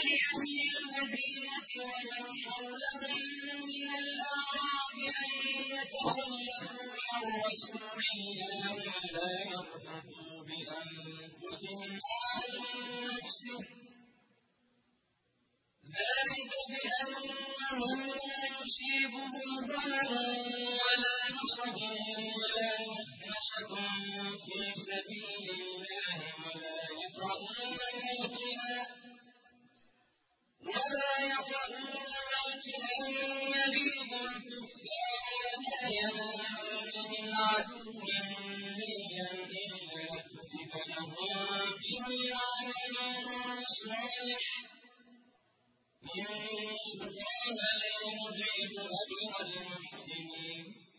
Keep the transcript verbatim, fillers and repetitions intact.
لأهل المدينة ومن حولهم من الأعراب أن يتخلفوا عن رسول الله ولا يرغبوا بأنفسهم عن نفسه ذلك بأنهم لا يصيبهم ظمأ ولا نصب ولا مخمصة في سبيل الله ولا يطعون موطئا ولا يطعون موطئا يغيظ الكفار ولا ينالون من عدو نيلا إلا كتب لهم به عمل صالح إن الله لا يضيع أجر المحسنين